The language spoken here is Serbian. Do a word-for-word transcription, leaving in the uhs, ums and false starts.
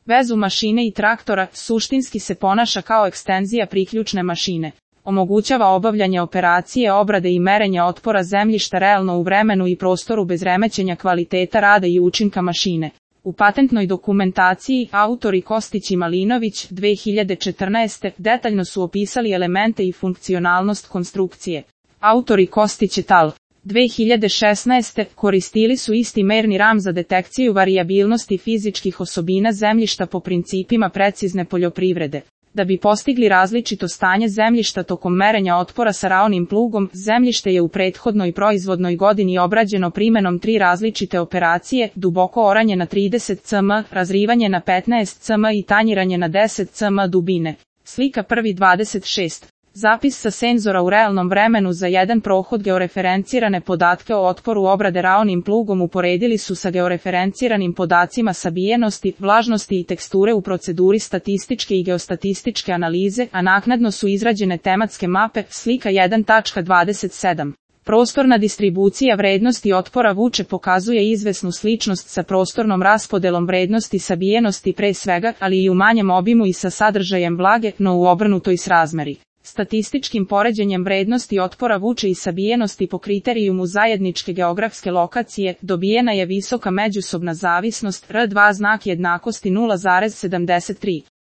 Vezu mašine i traktora suštinski se ponaša kao ekstenzija priključne mašine. Omogućava obavljanje operacije obrade i merenja otpora zemljišta realno u vremenu i prostoru bez remećenja kvaliteta rada i učinka mašine. U patentnoj dokumentaciji autori Kostić i Malinović dve hiljade četrnaeste. detaljno su opisali elemente i funkcionalnost konstrukcije. Autori Kostić et al. dve hiljade šesnaeste. koristili su isti merni ram za detekciju varijabilnosti fizičkih osobina zemljišta po principima precizne poljoprivrede. Da bi postigli različito stanje zemljišta tokom merenja otpora sa ravnim plugom, zemljište je u prethodnoj proizvodnoj godini obrađeno primenom tri različite operacije: duboko oranje na trideset centimetara, razrivanje na petnaest centimetara i tanjiranje na deset centimetara dubine. Slika prvi dvadeset šest. Zapis sa senzora u realnom vremenu za jedan prohod. Georeferencirane podatke o otporu obrade ravnim plugom uporedili su sa georeferenciranim podacima sabijenosti, vlažnosti i teksture u proceduri statističke i geostatističke analize, a naknadno su izrađene tematske mape. Slika jedan dvadeset sedam. Prostorna distribucija vrednosti otpora vuče pokazuje izvesnu sličnost sa prostornom raspodelom vrednosti sabijenosti pre svega, ali i u manjem obimu i sa sadržajem vlage, no u obrnutoj srazmeri. Statističkim poređenjem vrednosti otpora vuče i sabijenosti po kriterijumu zajedničke geografske lokacije, dobijena je visoka međusobna zavisnost, R dva znak jednakosti nula zarez sedamdeset tri.